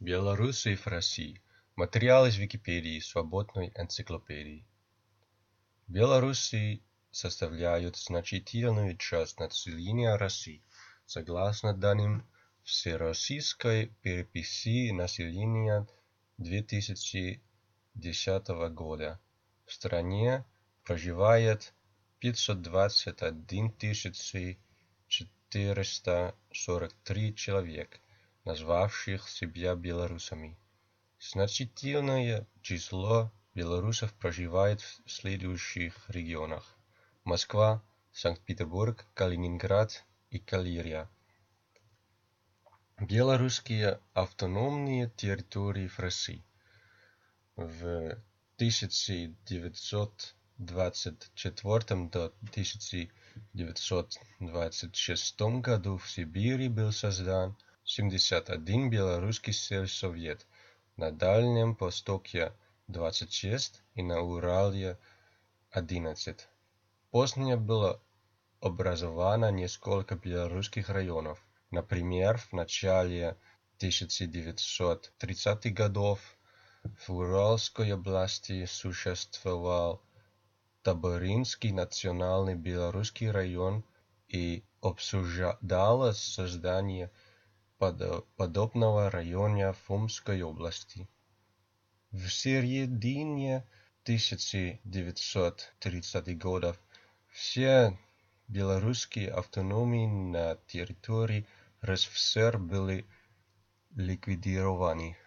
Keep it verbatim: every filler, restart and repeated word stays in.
Белоруссия в России. Материал из Википедии, свободной энциклопедии. Белоруссии составляют значительную часть населения России. Согласно данным Всероссийской переписи населения две тысячи десятого года, в стране проживает пятьсот двадцать одна тысяча четыреста сорок три человека, назвавших себя белорусами. Значительное число белорусов проживает в следующих регионах: Москва, Санкт-Петербург, Калининград и Калиния. Белорусские автономные территории в России. В тысяча девятьсот двадцать четвёртом до тысяча девятьсот двадцать шестом году в Сибири был создан семьдесят один белорусский сельсовет, на Дальнем Востоке двадцать шесть и на Урале одиннадцать. Позднее было образовано несколько белорусских районов. Например, в начале тысяча девятьсот тридцатых годов в Уральской области существовал Таборинский национальный белорусский район и обсуждалось создание подобного района в Омской области. В середине тысяча девятьсот тридцатых годов все белорусские автономии на территории РСФСР были ликвидированы.